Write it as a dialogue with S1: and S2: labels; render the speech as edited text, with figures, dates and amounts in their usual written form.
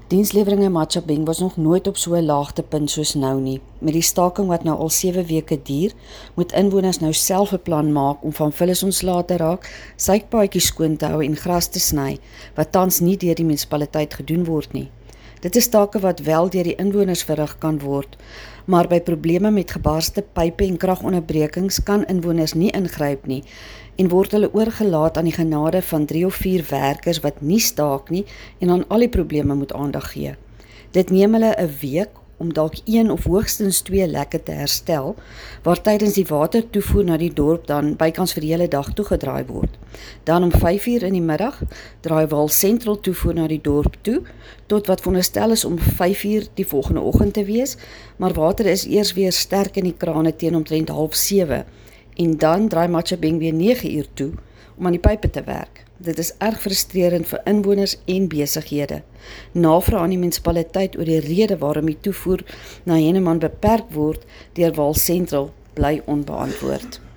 S1: Dienslewering in Matjhabeng was nog nooit op so 'n laagtepunt soos nou nie. Met die staking wat nou al 7 weke duur, moet inwoners nou self 'n plan maak om van vullis ontslae te raak, suikpaadjies skoon te hou en gras te sny, wat tans nie deur die munisipaliteit gedoen word nie. Dit is take wat wel deur die inwoners verrig kan word, maar by probleme met gebarste pype en kragonderbrekings kan inwoners nie ingryp nie en word hulle oorgelaat aan die genade van 3 of 4 werkers wat nie staak nie en aan al die probleme moet aandag gee. Dit neem hulle 'n week om dalk 1 of hoogstens 2 lekke te herstel, waar tydens die watertoevoer na die dorp dan bykans vir die hele dag toegedraai word. Dan om 5:00 in die middag draai Waal Sentral toevoer na die dorp toe, tot wat veronderstel is om 5:00 die volgende oggend te wees, maar water is eers weer sterk in die krane teen omtrent 6:30, en dan draai Matjhabeng weer 9:00 toe om aan die pype te werk. Dit is erg frustrerend vir inwoners en besighede. Navraag aan die munisipaliteit oor die rede waarom die toevoer na Henneman beperk word deur Waal Sentral bly onbeantwoord.